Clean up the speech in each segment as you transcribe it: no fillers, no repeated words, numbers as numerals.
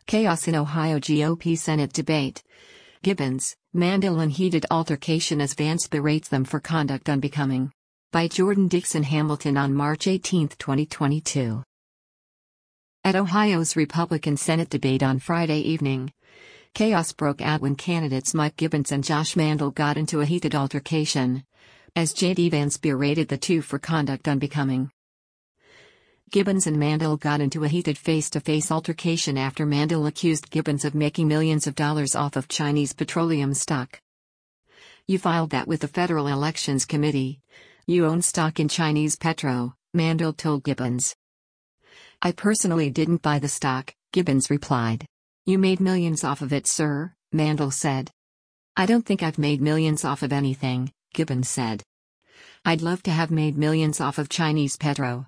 Chaos in Ohio GOP Senate debate. Gibbons, Mandel in heated altercation as Vance berates them for conduct unbecoming. By Jordan Dixon Hamilton on March 18, 2022. At Ohio's Republican Senate debate on Friday evening, chaos broke out when candidates Mike Gibbons and Josh Mandel got into a heated altercation, as J.D. Vance berated the two for conduct unbecoming. Gibbons and Mandel got into a heated face-to-face altercation after Mandel accused Gibbons of making millions of dollars off of Chinese petroleum stock. "You filed that with the Federal Elections Committee. You own stock in Chinese Petro," Mandel told Gibbons. "I personally didn't buy the stock," Gibbons replied. "You made millions off of it, sir," Mandel said. "I don't think I've made millions off of anything," Gibbons said. "I'd love to have made millions off of Chinese Petro."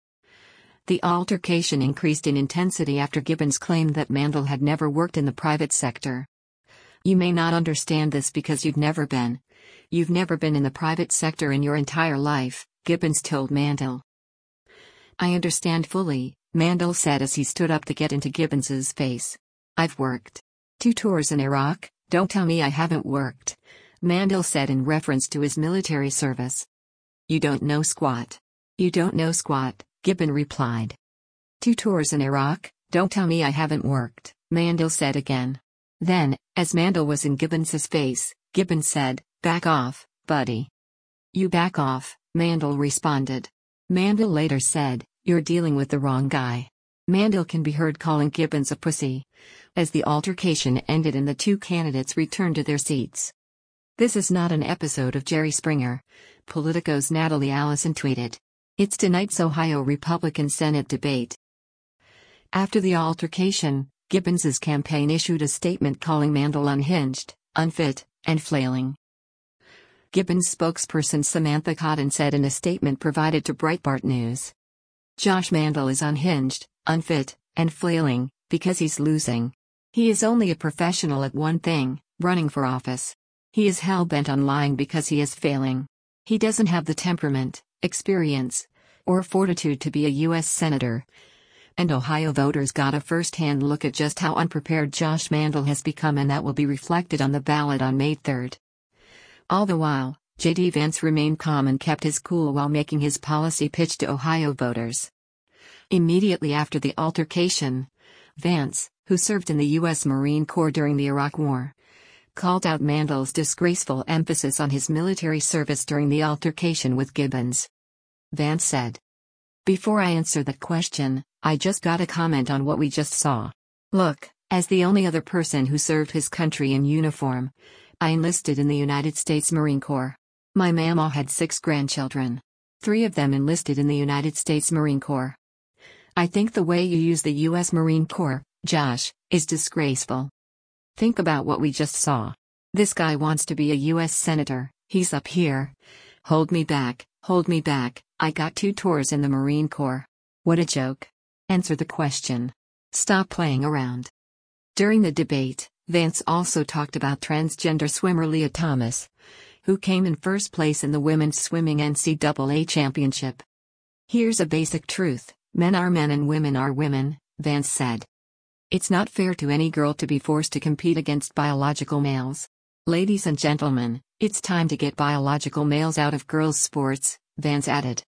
The altercation increased in intensity after Gibbons claimed that Mandel had never worked in the private sector. "You may not understand this because you've never been in the private sector in your entire life," Gibbons told Mandel. "I understand fully," Mandel said as he stood up to get into Gibbons's face. "I've worked 2 tours in Iraq, don't tell me I haven't worked," Mandel said in reference to his military service. "You don't know squat. You don't know squat," Gibbons replied. "2 tours in Iraq, don't tell me I haven't worked," Mandel said again. Then, as Mandel was in Gibbons's face, Gibbons said, "Back off, buddy." "You back off," Mandel responded. Mandel later said, "You're dealing with the wrong guy." Mandel can be heard calling Gibbons a pussy, as the altercation ended and the two candidates returned to their seats. "This is not an episode of Jerry Springer," Politico's Natalie Allison tweeted. "It's tonight's Ohio Republican Senate debate." After the altercation, Gibbons's campaign issued a statement calling Mandel unhinged, unfit, and flailing. Gibbons spokesperson Samantha Cotton said in a statement provided to Breitbart News, "Josh Mandel is unhinged, unfit, and flailing, because he's losing. He is only a professional at one thing, running for office. He is hell-bent on lying because he is failing. He doesn't have the temperament, experience, or fortitude to be a U.S. Senator." And Ohio voters got a first-hand look at just how unprepared Josh Mandel has become, and that will be reflected on the ballot on May 3. All the while, J.D. Vance remained calm and kept his cool while making his policy pitch to Ohio voters. Immediately after the altercation, Vance, who served in the U.S. Marine Corps during the Iraq War, called out Mandel's disgraceful emphasis on his military service during the altercation with Gibbons. Vance said, "Before I answer that question, I just gotta comment on what we just saw. Look, as the only other person who served his country in uniform, I enlisted in the United States Marine Corps. My mama had 6 grandchildren. 3 of them enlisted in the United States Marine Corps. I think the way you use the U.S. Marine Corps, Josh, is disgraceful. Think about what we just saw. This guy wants to be a U.S. Senator, he's up here. Hold me back, I got 2 tours in the Marine Corps. What a joke. Answer the question. Stop playing around." During the debate, Vance also talked about transgender swimmer Lia Thomas, who came in first place in the women's swimming NCAA championship. "Here's a basic truth, men are men and women are women," Vance said. "It's not fair to any girl to be forced to compete against biological males. Ladies and gentlemen, it's time to get biological males out of girls' sports," Vance added.